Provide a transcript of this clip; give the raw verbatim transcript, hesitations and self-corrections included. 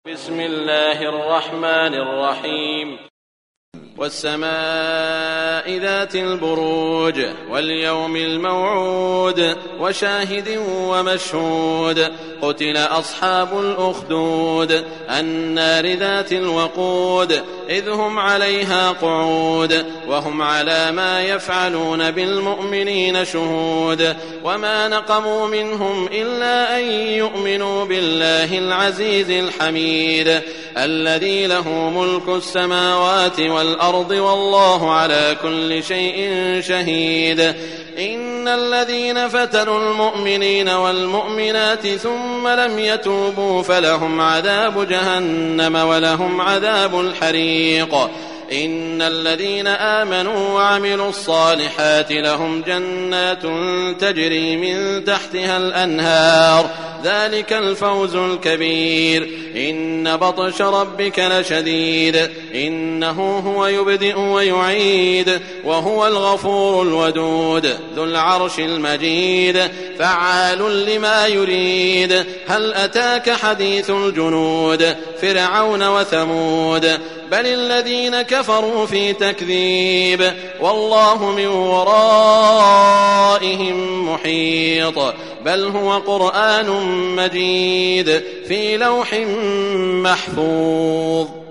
بسم الله الرحمن الرحيم والسماء ذات البروج واليوم الموعود وشاهد ومشهود قتل أصحاب الأخدود النار ذات الوقود إذ هم عليها قعود وهم على ما يفعلون بالمؤمنين شهود وما نقموا منهم إلا أن يؤمنوا بالله العزيز الحميد الذي له ملك السماوات والأرض والله على كل شيء شهيد إن الذين فتنوا المؤمنين والمؤمنات ثم لم يتوبوا فلهم عذاب جهنم ولهم عذاب الحريق إن الذين آمنوا وعملوا الصالحات لهم جنات تجري من تحتها الأنهار ذلك الفوز الكبير إن بطش ربك لشديد إنه هو يبدئ ويعيد وهو الغفور الودود ذو العرش المجيد فعال لما يريد هل أتاك حديث الجنود فرعون وثمود بل الذين كفروا في تكذيب والله من ورائهم محيط بل هو قرآن مجيد في لوح محفوظ.